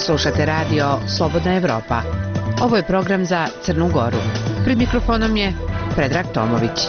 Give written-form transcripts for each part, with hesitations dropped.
Slušate radio Slobodna Evropa. Ovo je program za Crnu Goru. Pred mikrofonom je Predrag Tomović.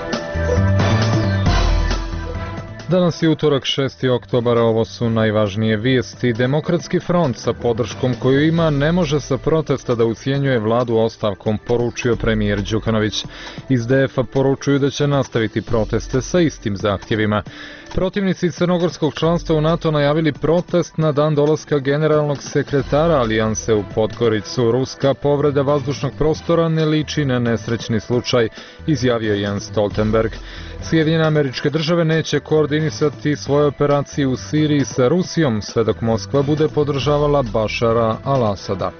Danas je utorak 6. oktobara, ovo su najvažnije vijesti. Demokratski front sa podrškom koju ima ne može sa protesta da ucjenjuje vladu ostavkom, poručio premijer Đukanović. Iz DF-a poručuju da će nastaviti proteste sa istim zahtjevima. Protivnici crnogorskog članstva u NATO najavili protest na dan dolaska generalnog sekretara alijanse u Podgoricu. Ruska povreda vazdušnog prostora ne liči na nesrećni slučaj, izjavio Jens Stoltenberg. Sjedinjene Američke Države neće koordinisati svoje operacije u Siriji sa Rusijom sve dok Moskva bude podržavala Bašara al-Asada.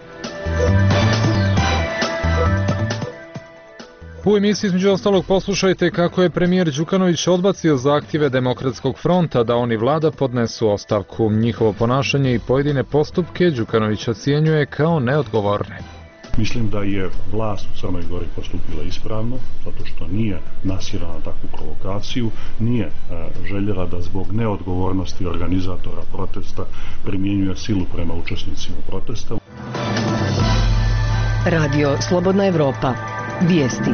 U emisiji između ostalog poslušajte kako je premijer Đukanović odbacio zahtjeve Demokratskog fronta da oni vlada podnesu ostavku. Njihovo ponašanje i pojedine postupke Đukanović ocjenjuje kao neodgovorne. Mislim da je vlast u Crnoj Gori postupila ispravno, zato što nije nasjela na takvu provokaciju, nije željela da zbog neodgovornosti organizatora protesta primjenjuje silu prema učesnicima protesta. Radio Slobodna Evropa. Vijesti.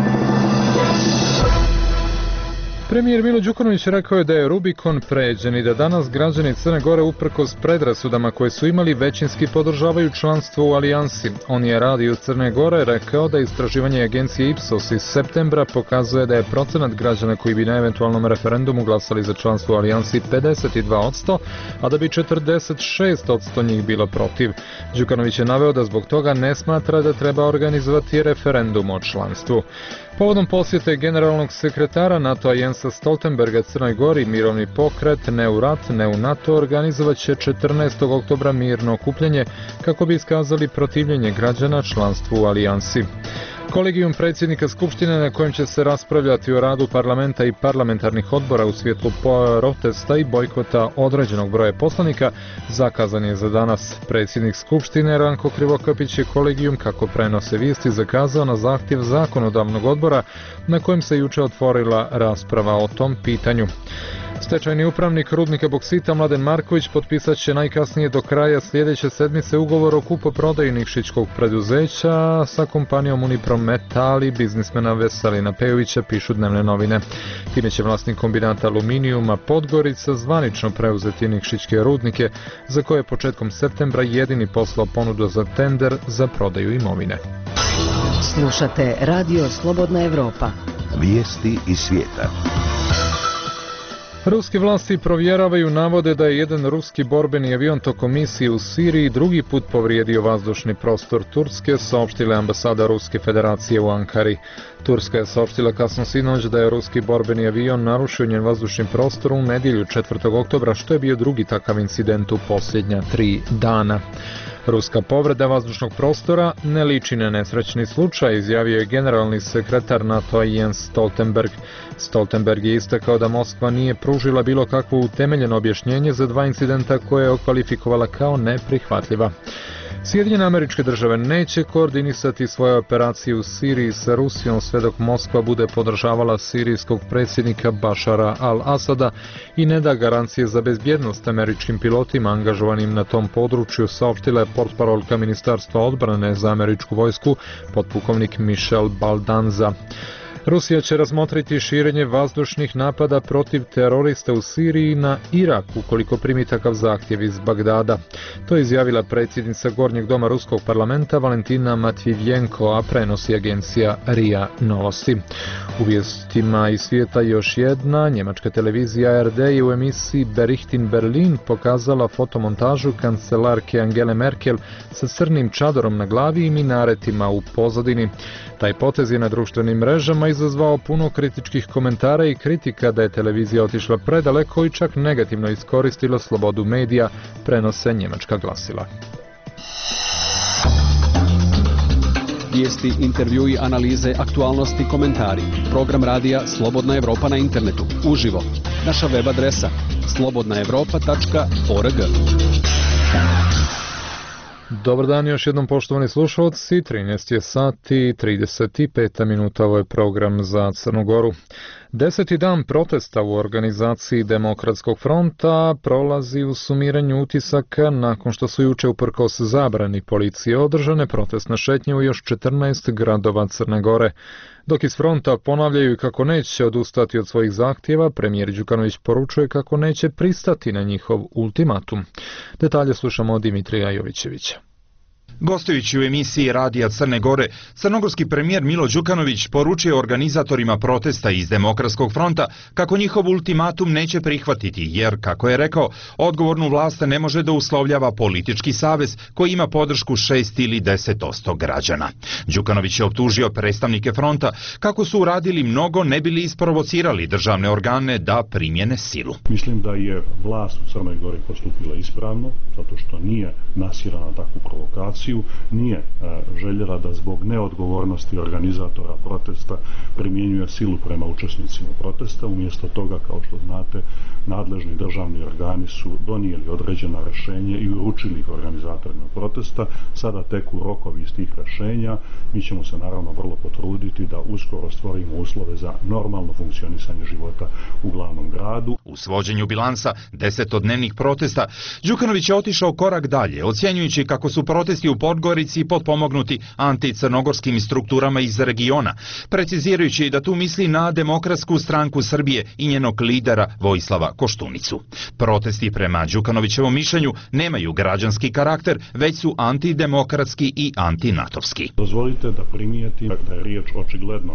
Premijer Milo Đukanović rekao je da je Rubikon pređen i da danas građani Crne Gore uprkos predrasudama koje su imali većinski podržavaju članstvo u alijansi. On je Radio Crne Gore rekao da istraživanje agencije Ipsos iz septembra pokazuje da je procenat građana koji bi na eventualnom referendumu glasali za članstvo u alijansi 52%, a da bi 46% njih bilo protiv. Đukanović je naveo da zbog toga ne smatra da treba organizovati referendum o članstvu. Povodom posjete generalnog sekretara NATO-a Jensa Stoltenberga Crnoj Gori, mirovni pokret Ne u rat, ne u NATO organizovat će 14. oktobra mirno okupljanje kako bi iskazali protivljenje građana članstvu u alijansi. Kolegijum predsjednika Skupštine na kojem će se raspravljati o radu parlamenta i parlamentarnih odbora u svjetlu protesta i bojkota određenog broja poslanika zakazan je za danas. Predsjednik Skupštine Ranko Krivokapić je kolegijum, kako prenose vijesti, zakazao na zahtjev zakonodavnog odbora na kojem se juče otvorila rasprava o tom pitanju. Stečajni upravnik rudnika boksita Mladen Marković potpisat će najkasnije do kraja sljedeće sedmice ugovor o kupoprodaji nikšićkog preduzeća sa kompanijom Uniprometal i biznismena Veselina Pejovića, pišu dnevne novine. Time će vlasnik kombinata aluminijuma Podgorica zvanično preuzeti nikšićke rudnike, za koje je početkom septembra jedini poslao ponudu za tender za prodaju imovine. Slušate Radio Slobodna Evropa. Vijesti iz svijeta. Ruske vlasti provjeravaju navode da je jedan ruski borbeni avion tokom misije u Siriji drugi put povrijedio vazdušni prostor Turske, saopštila ambasada Ruske federacije u Ankari. Turska je saopštila kasno sinoć da je ruski borbeni avion narušio njen vazdušni prostor u nedjelju 4. oktobra, što je bio drugi takav incident u posljednja 3 dana. Ruska povreda vazdušnog prostora ne liči na nesrećni slučaj, izjavio je generalni sekretar NATO-a Jens Stoltenberg. Stoltenberg je istakao da Moskva nije pružila bilo kakvo utemeljeno objašnjenje za dva incidenta koje je okvalifikovala kao neprihvatljiva. Sjedinjene Američke Države neće koordinisati svoje operacije u Siriji sa Rusijom sve dok Moskva bude podržavala sirijskog predsjednika Bašara al-Asada i ne da garancije za bezbjednost američkim pilotima angažovanim na tom području, saopštila je portparolka Ministarstva odbrane za američku vojsku, potpukovnik Michel Baldanza. Rusija će razmotriti širenje vazdušnih napada protiv terorista u Siriji na Irak ukoliko primi takav zahtjev iz Bagdada. To je izjavila predsjednica Gornjeg doma Ruskog parlamenta Valentina Matvijevjenko, a prenosi agencija RIA Novosti. U vijestima iz svijeta još jedna, njemačka televizija ARD je u emisiji Berichtin Berlin pokazala fotomontažu kancelarke Angele Merkel sa crnim čadorom na glavi i minaretima u pozadini. Taj potez je na društvenim mrežama izazvao puno kritičkih komentara i kritika da je televizija otišla predaleko i čak negativno iskoristila slobodu medija, prenose njemačka glasila. Vijesti, intervjui, analize, aktualnosti, komentari. Program radija Slobodna Evropa na internetu. Uživo. Naša web adresa slobodnaevropa.org. Dobar dan još jednom, poštovani slušalci, 13 je sati 35 minuta, ovo je program za Crnu Goru. 10. dan protesta u organizaciji Demokratskog fronta prolazi u sumiranju utisaka nakon što su juče uprkos zabrani policije održane protestne šetnje u još 14 gradova Crne Gore. Dok iz fronta ponavljaju kako neće odustati od svojih zahtjeva, premijer Đukanović poručuje kako neće pristati na njihov ultimatum. Detalje slušamo od Dimitrija Jovićevića. Gostujući u emisiji Radija Crne Gore, crnogorski premijer Milo Đukanović poručio organizatorima protesta iz Demokratskog fronta kako njihov ultimatum neće prihvatiti, jer, kako je rekao, odgovornu vlast ne može da uslovljava politički savez koji ima podršku 6 ili 10% građana. Đukanović je optužio predstavnike fronta kako su uradili mnogo ne bili isprovocirali državne organe da primjene silu. Mislim da je vlast u Crnoj Gori postupila ispravno, zato što nije nasirana takvu provokaciju, nije željela da zbog neodgovornosti organizatora protesta primjenjuje silu prema učesnicima protesta. Umjesto toga, kao što znate, nadležni državni organi su donijeli određena rješenja i uručili ih organizatorima protesta. Sada teku rokovi iz tih rješenja. Mi ćemo se naravno vrlo potruditi da uskoro stvorimo uslove za normalno funkcionisanje života u glavnom gradu. U svođenju bilansa 10-dnevnih protesta, Đukanović je otišao korak dalje, ocjenjujući kako su protesti u Podgorici potpomognuti anticrnogorskim strukturama iz regiona, precizirajući da tu misli na Demokratsku stranku Srbije i njenog lidera Vojislava Koštunicu. Protesti prema Đukanovićevom mišljenju nemaju građanski karakter, već su antidemokratski i antinatovski. Dozvolite da primijetim da je riječ očigledno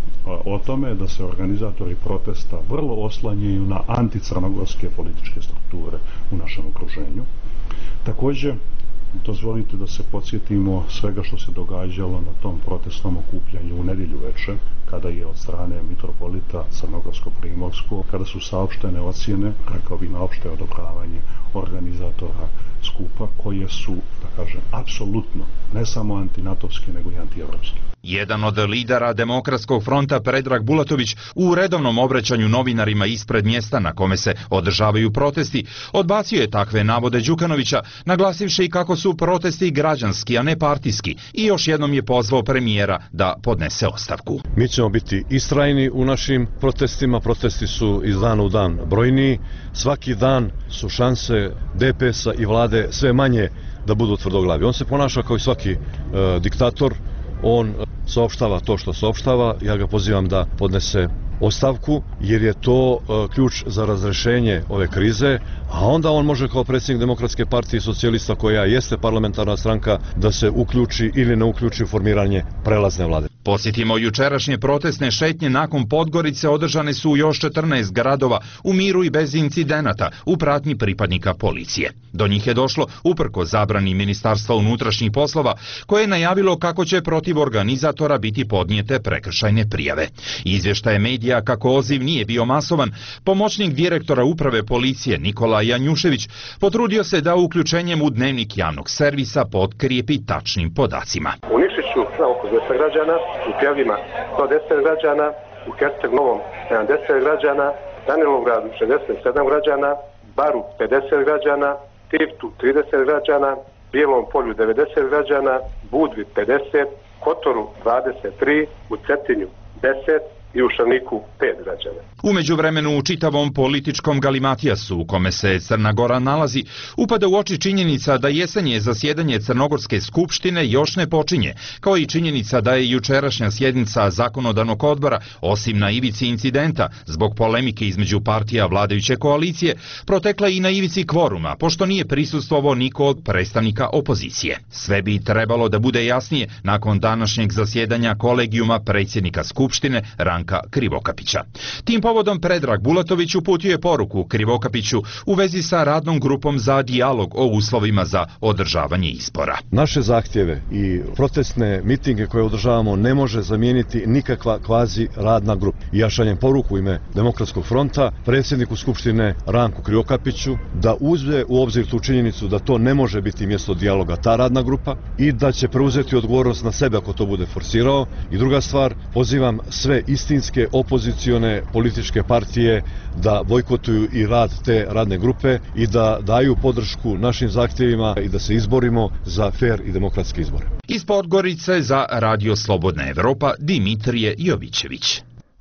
o tome da se organizatori protesta vrlo oslanjaju na anticrnogorske političke strukture u našem okruženju. Također, dozvolite da se podsjetimo svega što se događalo na tom protestnom okupljanju u nedjelju večer, kada je od strane mitropolita Crnogorsko-Primorskog, kada su saopštene ocjene, rekao bi na opšte odobravanje organizatora skupa, koje su, da kažem, apsolutno ne samo antinatovske, nego i antievropske. Jedan od lidera Demokratskog fronta, Predrag Bulatović, u redovnom obraćanju novinarima ispred mjesta na kome se održavaju protesti, odbacio je takve navode Đukanovića, naglasivši kako su protesti građanski, a ne partijski, i još jednom je pozvao premijera da podnese ostavku. Mi ćemo biti istrajni u našim protestima, protesti su iz dana u dan brojniji, svaki dan su šanse DPS-a i vlade sve manje da budu tvrdoglavi. On se ponaša kao i svaki diktator, on saopštava to što saopštava, ja ga pozivam da podnese ostavku, jer je to ključ za razrešenje ove krize, a onda on može kao predsjednik Demokratske partije socijalista, koja jeste parlamentarna stranka, da se uključi ili ne uključi u formiranje prelazne vlade. Posjetimo, jučerašnje protestne šetnje nakon Podgorice održane su u još 14 gradova u miru i bez incidenata u pratnji pripadnika policije. Do njih je došlo uprko zabrani Ministarstva unutrašnjih poslova, koje je najavilo kako će protiv organizatora biti podnijete prekršajne prijave. Izvještaje medija kako odziv nije bio masovan, pomoćnik direktora uprave policije Nikola Janjušević potrudio se da uključenjem u dnevnik javnog servisa potkrijepi tačnim podacima. U Nikšiću oko 200 građana, u Pjavljima 110 građana, u Herceg Novom 70 građana, Danilovgradu 67 građana, Baru 50 građana, Tivtu 30 građana, Bijelom Polju 90 građana, Budvi 50, Kotoru 23, u Cetinju 10 i u Šavniku 5 građana. U međuvremenu u čitavom političkom galimatijasu u kome se Crna Gora nalazi, upada u oči činjenica da jesenje zasjedanje Crnogorske skupštine još ne počinje, kao i činjenica da je jučerašnja sjednica zakonodavnog odbora, osim na ivici incidenta zbog polemike između partija vladajuće koalicije, protekla i na ivici kvoruma, pošto nije prisustvovao niko od predstavnika opozicije. Sve bi trebalo da bude jasnije nakon današnjeg zasjedanja kolegijuma predsjednika skupštine Ranka Krivokapića. Tim povodom Predrag Bulatović uputio je poruku Krivokapiću u vezi sa radnom grupom za dijalog o uslovima za održavanje izbora. Naše zahtjeve i protestne mitinge koje održavamo ne može zamijeniti nikakva kvazi radna grupa. I ja šaljem poruku u ime Demokratskog fronta predsjedniku Skupštine Ranku Krivokapiću da uzme u obzir tu činjenicu da to ne može biti mjesto dijaloga ta radna grupa i da će preuzeti odgovornost na sebe ako to bude forsirao. I druga stvar, pozivam sve istinske opozicione političke partije da bojkotuju i rad te radne grupe i da daju podršku našim zahtjevima i da se izborimo za fer i demokratske izbore. Iz Podgorice za Radio Slobodna Evropa, Dimitrije Jovićević.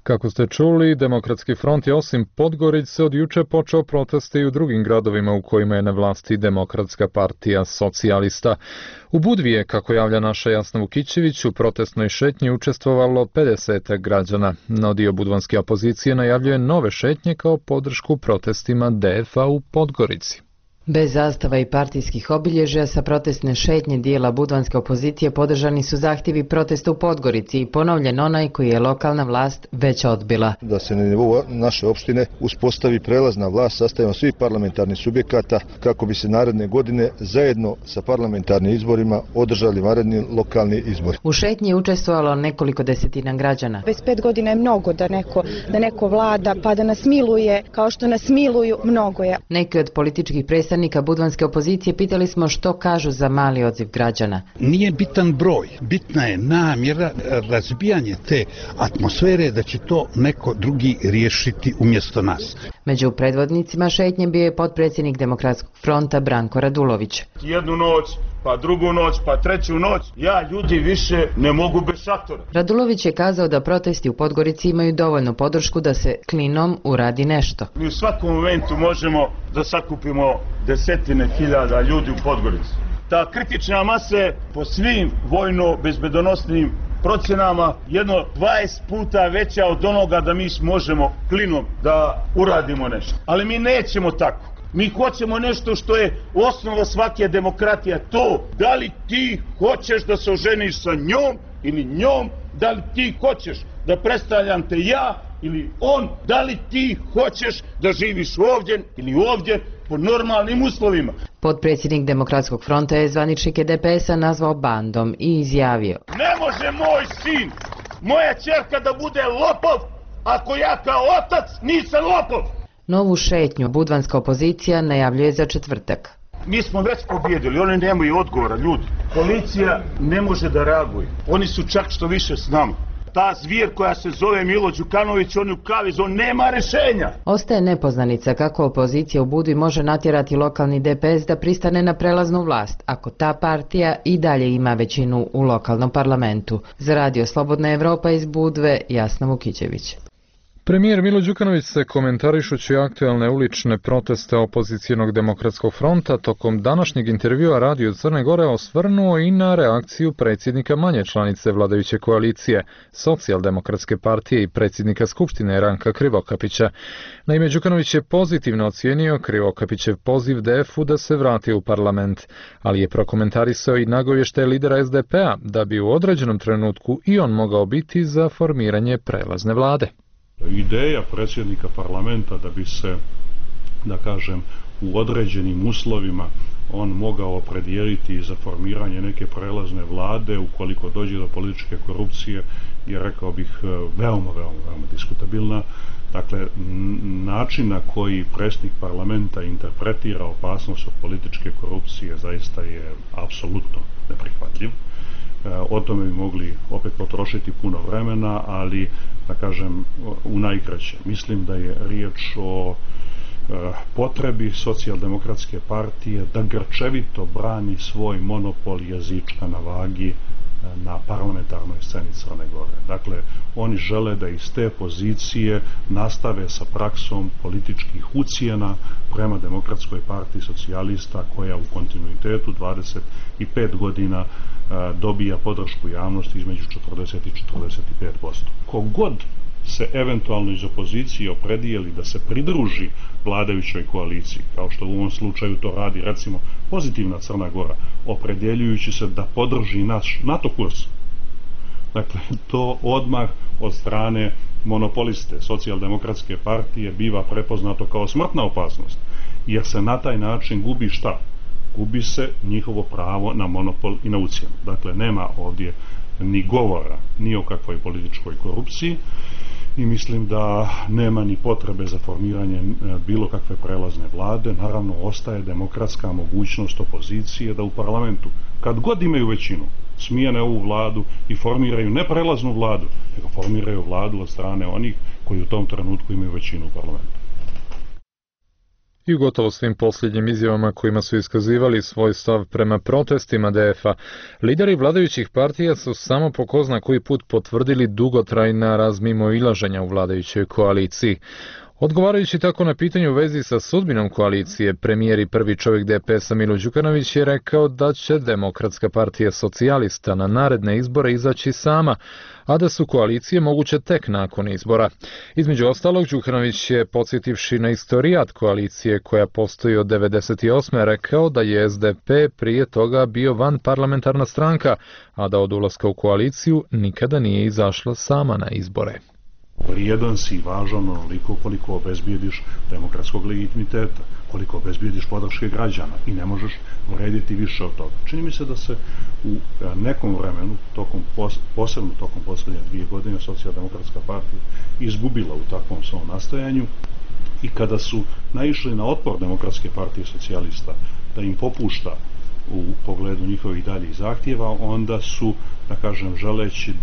Kako ste čuli, Demokratski front je osim Podgorice od juče počeo proteste i u drugim gradovima u kojima je na vlasti Demokratska partija socijalista. U Budvi je, kako javlja naša Jasna Vukićević, u protestnoj šetnji učestvovalo 50 građana. No dio budvanske opozicije najavljuje nove šetnje kao podršku protestima DF-a u Podgorici. Bez zastava i partijskih obilježja sa protestne šetnje dijela budvanske opozicije podržani su zahtjevi protesta u Podgorici i ponovljen onaj koji je lokalna vlast već odbila. Da se na nivou naše opštine uspostavi prelazna vlast sastavljena svih parlamentarnih subjekata kako bi se naredne godine zajedno sa parlamentarnim izborima održali vanredni lokalni izbori. U šetnji je učestvovalo nekoliko desetina građana. Već 5 godina je mnogo da neko vlada pa da nas miluje kao što nas miluju, mnogo je. Neki od političkih predstavnika budvanske opozicije pitali smo što kažu za mali odziv građana. Nije bitan broj, bitna je namjera, razbijanje te atmosfere da će to neko drugi riješiti umjesto nas. Među predvodnicima šetnje bio je potpredsjednik Demokratskog fronta Branko Radulović. Jednu noć, pa drugu noć, pa treću noć, ja ljudi više ne mogu bez šatora. Radulović je kazao da protesti u Podgorici imaju dovoljnu podršku da se klinom uradi nešto. Mi u svakom momentu možemo da sakupimo desetine hiljada ljudi u Podgorici. Ta kritična masa je po svim vojno-bezbedonosnim procjenama jedno 20 puta veća od onoga da mi možemo klinom da uradimo nešto. Ali mi nećemo tako. Mi hoćemo nešto što je osnova svake demokratije, to da li ti hoćeš da se oženiš sa njom ili njom, da li ti hoćeš da predstavljam te ja ili on, da li ti hoćeš da živiš ovdje ili ovdje po normalnim uslovima. Potpredsjednik Demokratskog fronta je zvaničnike DPS-a nazvao bandom i izjavio: Ne može moj sin, moja ćerka da bude lopov, ako ja kao otac nisam lopov. Novu šetnju budvanska opozicija najavljuje za četvrtak. Mi smo već pobjedili, oni nemaju odgovora, ljudi. Policija ne može da reaguje, oni su čak što više s nama. Ta zvijer koja se zove Milo Đukanović, on je u kaviz, on nema rješenja. Ostaje nepoznanica kako opozicija u Budvi može natjerati lokalni DPS da pristane na prelaznu vlast, ako ta partija i dalje ima većinu u lokalnom parlamentu. Za Radio Slobodna Evropa iz Budve, Jasna Vukićević. Premijer Milo Đukanović se komentarišući aktualne ulične proteste opozicijonog Demokratskog fronta tokom današnjeg intervjua Radio Crne Gore osvrnuo i na reakciju predsjednika manje članice vladajuće koalicije, Socijaldemokratske partije i predsjednika Skupštine Ranka Krivokapića. Naime, Đukanović je pozitivno ocijenio Krivokapićev poziv DF-u da se vrati u parlament, ali je prokomentarisao i nagovještaj lidera SDP-a da bi u određenom trenutku i on mogao biti za formiranje prelazne vlade. Ideja predsjednika parlamenta da bi se, da kažem, u određenim uslovima on mogao opredijeliti za formiranje neke prelazne vlade ukoliko dođe do političke korupcije je, rekao bih, veoma diskutabilna. Dakle, način na koji predsjednik parlamenta interpretira opasnost od političke korupcije zaista je apsolutno neprihvatljiv. O tome bi mogli opet potrošiti puno vremena, ali da kažem u najkraće. Mislim da je riječ o potrebi Socijaldemokratske partije da grčevito brani svoj monopol jezička na vagi na parlamentarnoj sceni Crne Gore. Dakle, oni žele da iz te pozicije nastave sa praksom političkih ucjena prema Demokratskoj partiji socijalista koja u kontinuitetu 25 godina dobija podršku javnosti između 40 i 45%. Kogod se eventualno iz opozicije opredijeli da se pridruži vladajućoj koaliciji, kao što u ovom slučaju to radi recimo Pozitivna Crna Gora, opredjeljujući se da podrži naš NATO kurs. Dakle, to odmah od strane monopoliste Socijaldemokratske partije biva prepoznato kao smrtna opasnost, jer se na taj način gubi šta? Gubi se njihovo pravo na monopol i na ucjenu. Dakle, nema ovdje ni govora ni o kakvoj političkoj korupciji i mislim da nema ni potrebe za formiranje bilo kakve prelazne vlade. Naravno, ostaje demokratska mogućnost opozicije da u parlamentu, kad god imaju većinu, smijene ovu vladu i formiraju ne prelaznu vladu, nego formiraju vladu od strane onih koji u tom trenutku imaju većinu u parlamentu. I u gotovo svim posljednjim izjavama kojima su iskazivali svoj stav prema protestima DF-a, lideri vladajućih partija su samo po ko zna koji put potvrdili dugotrajna razmimoilaženja u vladajućoj koaliciji. Odgovarajući tako na pitanje u vezi sa sudbinom koalicije, premijer i prvi čovjek DPS-a Milo Đukanović je rekao da će Demokratska partija socijalista na naredne izbore izaći sama, a da su koalicije moguće tek nakon izbora. Između ostalog, Đukanović je, podsjetivši na istorijat koalicije koja postoji od 1998. rekao da je SDP prije toga bio vanparlamentarna stranka, a da od ulaska u koaliciju nikada nije izašla sama na izbore. Vrijedan si i važan onoliko koliko obezbijediš demokratskog legitimiteta, koliko obezbijediš podrške građana i ne možeš vrediti više od toga. Čini mi se da se u nekom vremenu, posebno tokom posljednje 2 godine, Socijaldemokratska partija izgubila u takvom svom nastojanju i kada su naišli na otpor Demokratske partije socijalista da im popušta u pogledu njihovih daljih zahtjeva, onda su, da kažem, želeći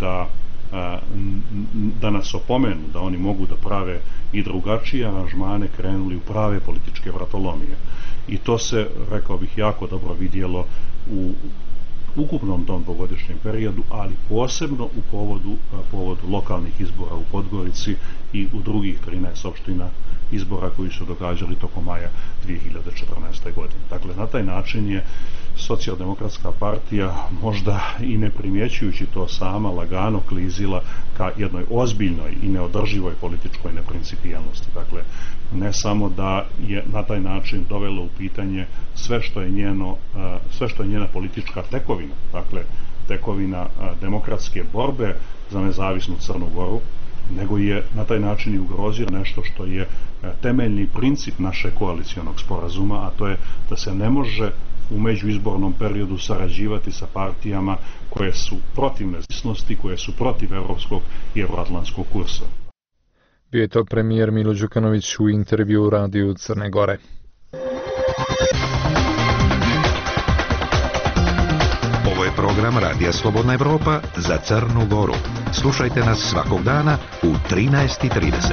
da nas opomenu da oni mogu da prave i drugačije aranžmane, krenuli u prave političke vratolomije. I to se, rekao bih, jako dobro vidjelo u ukupnom tom dvogodišnjem periodu, ali posebno u povodu lokalnih izbora u Podgorici i u drugih 13 opština izbora koji su događali tokom maja 2014. godine. Dakle, na taj način je Socijaldemokratska partija, možda i ne primjećujući to sama, lagano klizila ka jednoj ozbiljnoj i neodrživoj političkoj neprincipijelnosti. Dakle, ne samo da je na taj način dovelo u pitanje sve što je njena politička tekovina, dakle, tekovina demokratske borbe za nezavisnu Crnu Goru, nego je na taj način i ugrozio nešto što je temeljni princip našeg koalicionog sporazuma, a to je da se ne može u međuizbornom periodu sarađivati sa partijama koje su protiv nezavisnosti, koje su protiv evropskog i evroatlantskog kursa. Bio je to premijer Milo Đukanović u intervju u radiju Crne Gore. Ovo je program Radija Slobodna Evropa za Crnu Goru. Slušajte nas svakog dana u 13:30.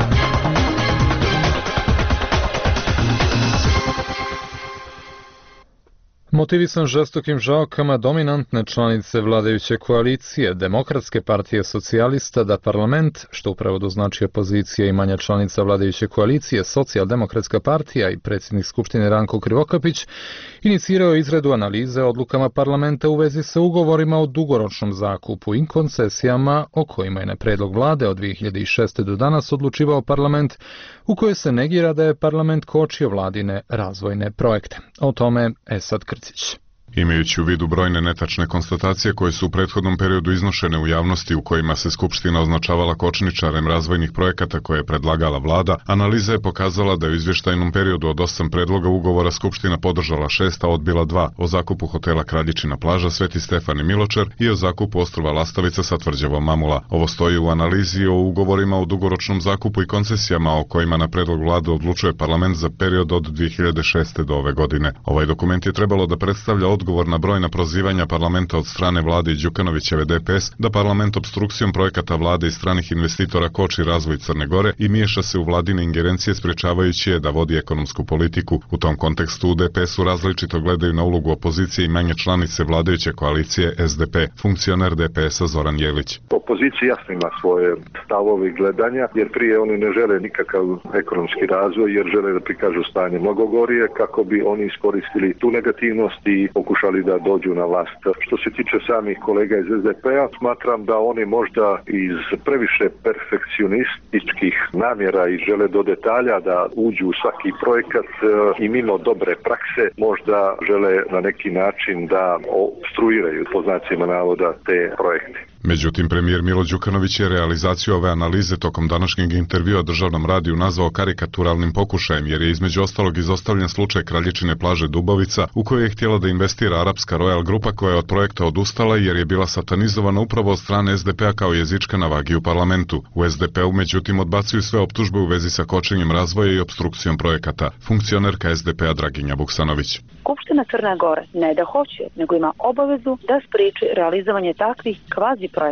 Motivisan žestokim žaokama dominantne članice vladajuće koalicije Demokratske partije socijalista da parlament, što u prevodu znači opozicija i manja članica vladajuće koalicije Socijaldemokratska partija i predsjednik Skupštine Ranko Krivokapić, inicirao izradu analize odlukama parlamenta u vezi sa ugovorima o dugoročnom zakupu i koncesijama o kojima je na predlog vlade od 2006. do danas odlučivao parlament, u kojoj se negira da je parlament kočio vladine razvojne projekte. O tome Esad Krcić. Imajući u vidu brojne netačne konstatacije koje su u prethodnom periodu iznošene u javnosti u kojima se Skupština označavala kočničarem razvojnih projekata koje je predlagala vlada, analiza je pokazala da je u izvještajnom periodu od 8 predloga ugovora Skupština podržala 6, a odbila 2, o zakupu hotela Kraljičina plaža, Sveti Stefan i Miločar i o zakupu ostrva Lastavica sa tvrđavom Mamula. Ovo stoji u analizi o ugovorima o dugoročnom zakupu i koncesijama o kojima na predlog vlade odlučuje parlament za period od 2006. do ove godine. Ovaj dokument je trebalo da predstavlja odgovor na brojna prozivanja parlamenta od strane vlade i Đukanovićeve DPS da parlament obstrukcijom projekata vlade i stranih investitora koči razvoj Crne Gore i miješa se u vladine ingerencije sprečavajući je da vodi ekonomsku politiku. U tom kontekstu u DPS-u različito gledaju na ulogu opozicije i manje članice vladajuće koalicije SDP, funkcioner DPS-a Zoran Jelić. Opozicija jasno ima svoje stavove i gledanja, jer prije oni ne žele nikakav ekonomski razvoj, jer žele da prikažu stanje mnogo gorije kako bi oni iskoristili tu negativnost i pokušali da dođu na vlast. Što se tiče samih kolega iz SDP-a, smatram da oni možda iz previše perfekcionističkih namjera i žele do detalja da uđu u svaki projekat i mimo dobre prakse možda žele na neki način da obstruiraju po znacima navoda te projekte. Međutim, premijer Milo Đukanović je realizaciju ove analize tokom današnjeg intervjua državnom radiju nazvao karikaturalnim pokušajem, jer je između ostalog izostavljen slučaj Kraljičine plaže Dubovica, u kojoj je htjela da investira arapska Royal grupa koja je od projekta odustala jer je bila satanizovana upravo od strane SDP-a kao jezička na vagi u parlamentu. U SDP-u međutim odbacuju sve optužbe u vezi sa kočenjem razvoja i obstrukcijom projekata. Funkcionerka SDP-a Draginja Vuksanović. Skupština Crne Gore ne da hoće, nego ima obavezu da spriječi realizovanje takvih kvazi projekata.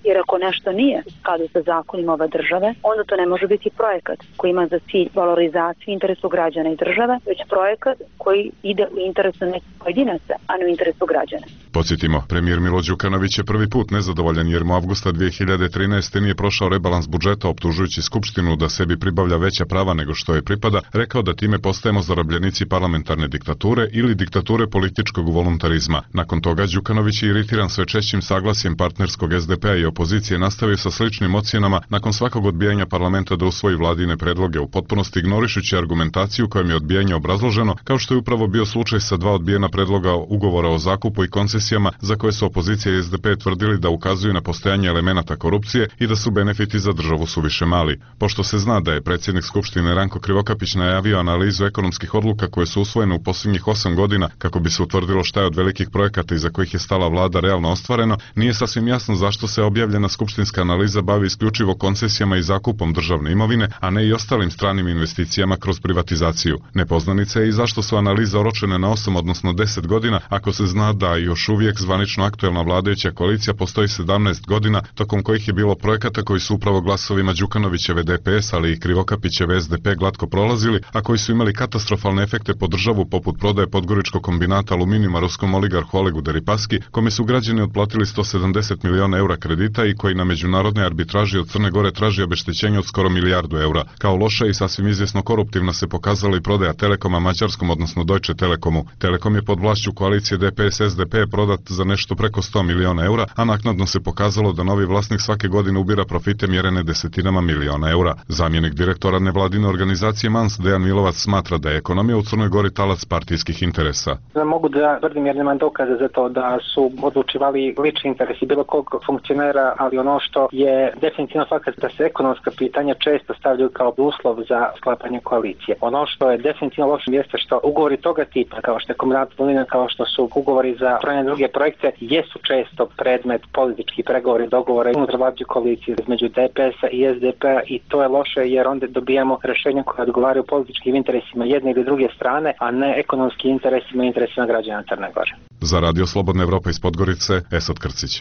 jer ako nešto nije u skladu sa zakonima ove države, onda to ne može biti projekat koji ima za cilj valorizaciju interesu građana i države, već projekat koji ide u interesu nekih pojedinaca, a ne u interesu građana. Podsjetimo, premijer Milo Đukanović je prvi put nezadovoljan jer mu avgusta 2013. nije prošao rebalans budžeta, optužujući Skupštinu da sebi pribavlja veća prava nego što je pripada, rekao da time postajemo zarobljenici parlamentarne diktature ili diktature političkog voluntarizma. Nakon toga Đukanović je iritiran sve češćim saglasjem partnerskog SDP-a i opozicije nastavio sa sličnim ocjenama nakon svakog odbijanja parlamenta da usvoji vladine predloge, u potpunosti ignorišući argumentaciju kojom je odbijanje obrazloženo, kao što je upravo bio slučaj sa 2 odbijena predloga ugovora o zakupu i koncesijama za koje su opozicija i SDP tvrdili da ukazuju na postojanje elemenata korupcije i da su benefiti za državu suviše mali. Pošto se zna da je predsjednik Skupštine Ranko Krivokapić najavio analizu ekonomskih odluka koje su usvojene u posljednjih 8 godina kako bi se utvrdilo šta je od velikih projekata iza kojih je stala vlada realno ostvareno, nije sasvim jasno zašto se objavljena skupštinska analiza bavi isključivo koncesijama i zakupom državne imovine, a ne i ostalim stranim investicijama kroz privatizaciju. Nepoznanica je i zašto su analize oročene na 8 odnosno 10 godina ako se zna da još uvijek zvanično aktuelna vladajuća koalicija postoji 17 godina, tokom kojih je bilo projekata koji su upravo glasovima Đukanovićeve DPS, ali i Krivokapićeve SDP glatko prolazili, a koji su imali katastrofalne efekte po državu poput prodaje podgoričkog kombinata aluminijuma ruskom oligarhu Olegu Deripaski, kome su građani otplatili 170 miliona eura kredita i koji na međunarodnoj arbitraži od Crne Gore traži obeštećenje od skoro milijardu eura. Kao loša i sasvim izvjesno koruptivna se pokazala i prodaja Telekoma mađarskom, odnosno Deutsche Telekomu. Telekom je pod vlašću koalicije DPS-SDP prodat za nešto preko 100 miliona eura, a naknadno se pokazalo da novi vlasnik svake godine ubira profite mjerene desetinama miliona eura. Zamjenik direktora nevladine organizacije MANS Dejan Milovac smatra da je ekonomija u Crnoj Gori talac partijskih interesa. Ne mogu da tvrdim jer nemam dokaze za to da su odlučivali lični interesi bilo kog funkcionera, ali ono što je definitivno fakat da se ekonomska pitanja često stavljaju kao uslov za sklapanje koalicije. Ono što je definitivno loše jeste što ugovori toga tipa, kao što je kombinat Vulina, kao što su ugovori za brojne druge projekte, jesu često predmet političkih pregovora i dogovora unutar vladajuće koalicije između DPS-a i SDP-a i to je loše jer onda dobijamo rješenja koja odgovaraju političkim interesima jedne ili druge strane, a ne ekonomskim interesima i interesima građana Crne Gore. Za Radio Slobodna Evropa iz Podgorice, Esad Krcić.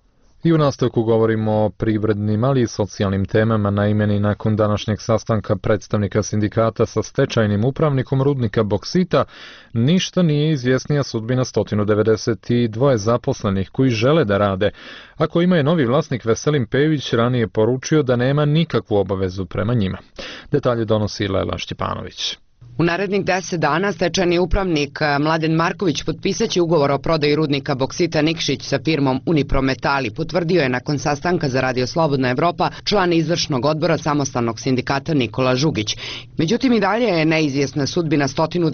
I u nastavku govorimo o privrednim, ali i socijalnim temama. Naime, nakon današnjeg sastanka predstavnika sindikata sa stečajnim upravnikom rudnika boksita, ništa nije izvjesnija sudbina 192 zaposlenih koji žele da rade. Ako ima je novi vlasnik Veselin Pejović ranije poručio da nema nikakvu obavezu prema njima. Detalje donosi Lela Štjepanović. U narednih 10 dana stečajni upravnik Mladen Marković potpisat će ugovor o prodaji rudnika boksita Nikšić sa firmom Uniprometali, potvrdio je nakon sastanka za Radio Slobodna Evropa član izvršnog odbora samostalnog sindikata Nikola Žugić. Međutim, i dalje je neizvjesna sudbina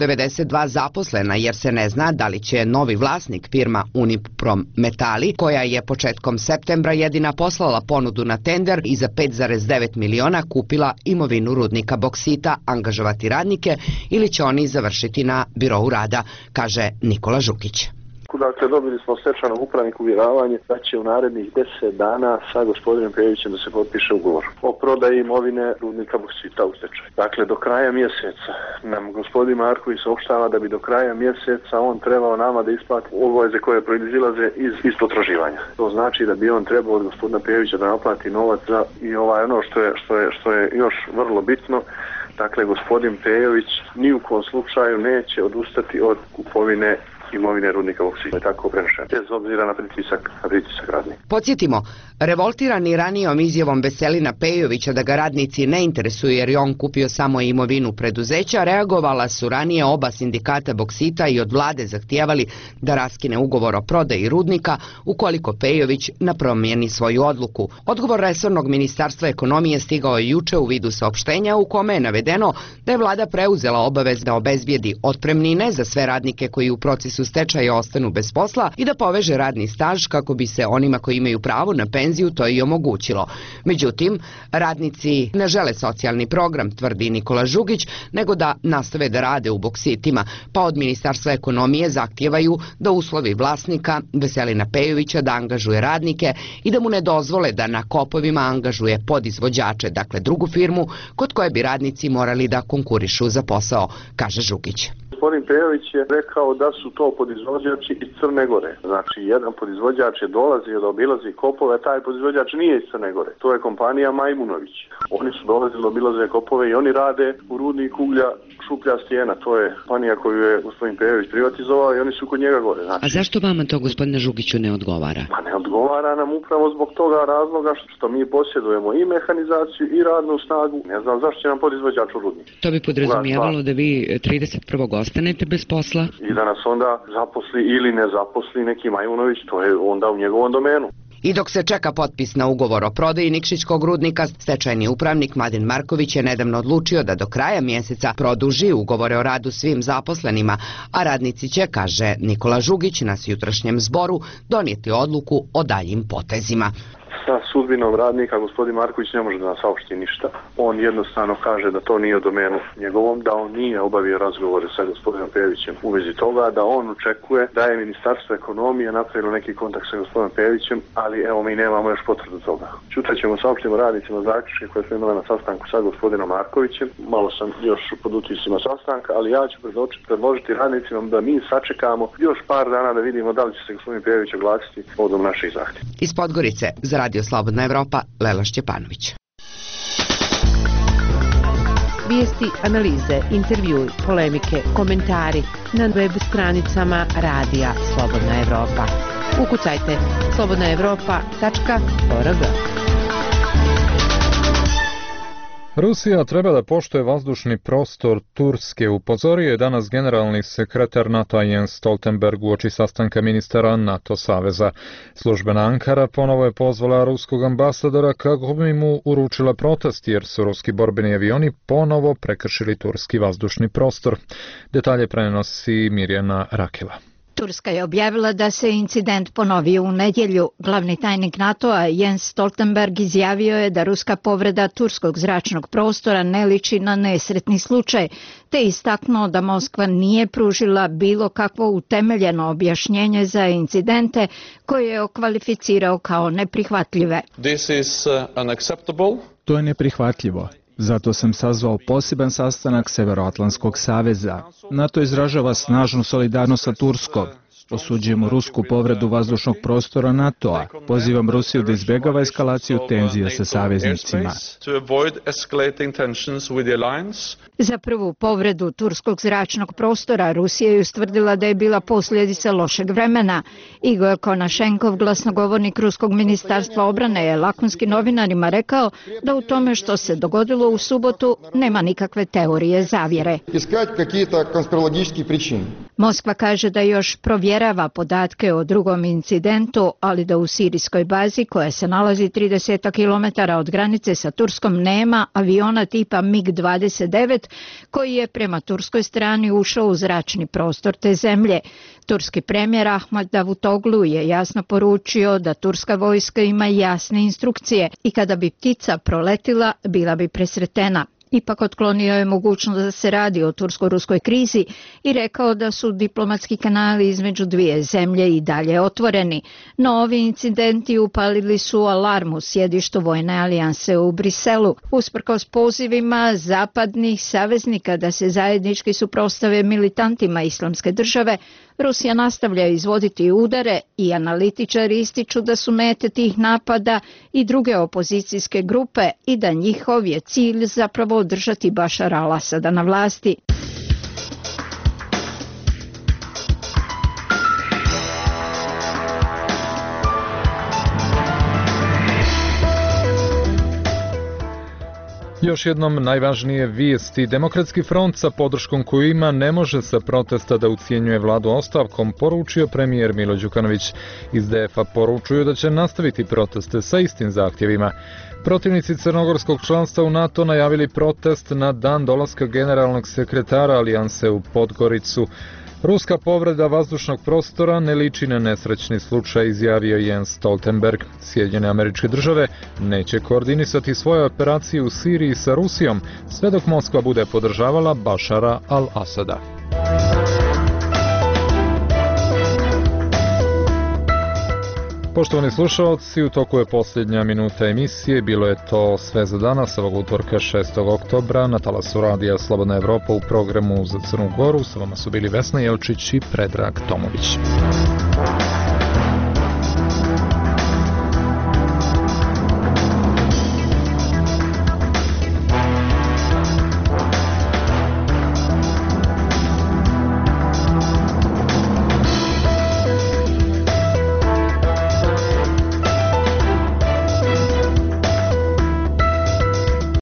192 zaposlena jer se ne zna da li će novi vlasnik firma Uniprometali, koja je početkom septembra jedina poslala ponudu na tender i za 5,9 miliona kupila imovinu rudnika boksita, angažovati radnike ili će oni završiti na birou rada, kaže Nikola Žukić. Dakle, dobili smo stečajnog upravnika uvjeravanje da će u narednih 10 dana sa gospodinom Pejovićem da se potpiše ugovor o prodaji imovine rudnika boksita u stečaju. Dakle, do kraja mjeseca nam gospodin Marković saopštava da bi do kraja mjeseca on trebao nama da isplati obaveze koje proizilaze iz potraživanja. To znači da bi on trebao od gospodina Pejovića da naplati novac za i ono što je još vrlo bitno. Dakle, gospodin Pejović ni u kom slučaju neće odustati od kupovine imovine rudnika boksita. Je tako prenešeno. Bez obzira na pritisak radnika. Podsjetimo, revoltirani ranijom izjavom Veselina Pejovića da ga radnici ne interesuju jer je on kupio samo imovinu preduzeća, reagovala su ranije oba sindikata boksita i od vlade zahtijevali da raskine ugovor o prodaji rudnika ukoliko Pejović ne promijeni svoju odluku. Odgovor resornog ministarstva ekonomije stigao je juče u vidu saopštenja u kome je navedeno da je vlada preuzela obavez da obezbijedi otpremnine za sve radnike koji u procesu stečaja ostanu bez posla i da poveže radni staž kako bi se onima koji imaju pravo na penziju to i omogućilo. Međutim, radnici ne žele socijalni program, tvrdi Nikola Žugić, nego da nastave da rade u boksitima, pa od Ministarstva ekonomije zahtijevaju da uslovi vlasnika Veselina Pejovića da angažuje radnike i da mu ne dozvole da na kopovima angažuje podizvođače, dakle drugu firmu kod koje bi radnici morali da konkurišu za posao, kaže Žugić. Gospodin Pejović je rekao da su to to podizvođači iz Crne Gore. Znači, jedan podizvođač je dolazio da obilazi kopove, taj podizvođač nije iz Crne Gore. To je kompanija Majmunović. Oni su dolazili da obilaze kopove i oni rade u rudniku uglja Šuplja stijena. To je kompanija koju je gospodin Pejović privatizovao i oni su kod njega gore. Znači, a zašto vama to, gospodine Žugiću, ne odgovara? Pa ne odgovara nam upravo zbog toga razloga što mi posjedujemo i mehanizaciju i radnu snagu. Ne znam zašto će nam podizvođač u rudnik. To bi podrazumijevalo da vi 31. ostanete bez posla? I da nas onda zaposli ili ne zaposli neki Majmunović, to je onda u njegovom domenu. I dok se čeka potpis na ugovor o prodaji Nikšićkog rudnika, stečajni upravnik Mladen Marković je nedavno odlučio da do kraja mjeseca produži ugovore o radu svim zaposlenima, a radnici će, kaže Nikola Žugić na jutrašnjem zboru, donijeti odluku o daljim potezima. Sa sudbinom radnika gospodin Marković ne može da nas saopšti ništa. On jednostavno kaže da to nije u domenu njegovom, da on nije obavio razgovore sa gospodinom Pejovićem u vezi toga, da on očekuje da je Ministarstvo ekonomije napravilo neki kontakt sa gospodinom Pejovićem, ali evo mi nemamo još potvrdu toga. Sutra ćemo saopštiti radnicima zaključke koje smo imali na sastanku sa gospodinom Markovićem. Malo sam još pod utiscima sastanka, ali ja ću predložiti radnicima da mi sačekamo još par dana da vidimo da li će se gospodin Pejović oglasiti povodom naših zahtjeva. Iz Podgorice za Radio Slobodna Evropa, Lela Šćepanović. Vijesti, analize, intervjui, polemike, komentari na web stranicama Radija Slobodna Evropa. Ukucajte slobodnaevropa.org. Rusija treba da poštuje vazdušni prostor Turske, upozorio je danas generalni sekretar NATO-a Jens Stoltenberg uoči sastanka ministara NATO saveza. Službena Ankara ponovo je pozvala ruskog ambasadora kako bi mu uručila protest jer su ruski borbeni avioni ponovo prekršili turski vazdušni prostor. Detalje prenosi Mirjana Rakela. Turska je objavila da se incident ponovio u nedjelju. Glavni tajnik NATO-a Jens Stoltenberg izjavio je da ruska povreda turskog zračnog prostora ne liči na nesretni slučaj, te istaknuo da Moskva nije pružila bilo kakvo utemeljeno objašnjenje za incidente koje je okvalificirao kao neprihvatljive. To je neprihvatljivo. Zato sam sazvao poseban sastanak Severoatlantskog saveza. NATO izražava snažnu solidarnost sa Turskom. Osuđujemo rusku povredu vazdušnog prostora NATO-a. Pozivam Rusiju da izbjegava eskalaciju tenzija sa saveznicima. Za prvu povredu turskog zračnog prostora Rusija je ustvrdila da je bila posljedica lošeg vremena. Igor Konašenkov, glasnogovornik ruskog ministarstva obrane, je lakonski novinarima rekao da u tome što se dogodilo u subotu nema nikakve teorije zavjere. Moskva kaže da još provjerava podatke o drugom incidentu, ali da u sirijskoj bazi koja se nalazi 30 km od granice sa Turskom nema aviona tipa MiG-29 koji je prema turskoj strani ušao u zračni prostor te zemlje. Turski premijer Ahmed Davutoglu je jasno poručio da turska vojska ima jasne instrukcije i kada bi ptica proletila bila bi presretena. Ipak otklonio je mogućnost da se radi o tursko-ruskoj krizi i rekao da su diplomatski kanali između dvije zemlje i dalje otvoreni. No ovi incidenti upalili su alarm u sjedištu vojne alijanse u Briselu. Usprkos pozivima zapadnih saveznika da se zajednički suprotstave militantima Islamske države, Rusija nastavlja izvoditi udare i analitičari ističu da su mete tih napada i druge opozicijske grupe i da njihov je cilj zapravo održati Bašara al-Asada na vlasti. Još jednom najvažnije vijesti. Demokratski front sa podrškom koju ima ne može sa protesta da ucijenjuje vladu ostavkom, poručio premijer Milo Đukanović. Iz DF-a poručuju da će nastaviti proteste sa istim zahtjevima. Protivnici crnogorskog članstva u NATO najavili protest na dan dolaska generalnog sekretara alijanse u Podgoricu. Ruska povreda vazdušnog prostora ne liči na nesrećni slučaj, izjavio Jens Stoltenberg. Sjedinjene Američke Države neće koordinisati svoje operacije u Siriji sa Rusijom, sve dok Moskva bude podržavala Bašara al-Asada. Poštovani slušalci, u toku je posljednja minuta emisije. Bilo je to sve za danas, ovog utorka 6. oktobra na talasu radija Slobodna Evropa u programu za Crnu Goru. Sa vama su bili Vesna Jelčić i Predrag Tomović.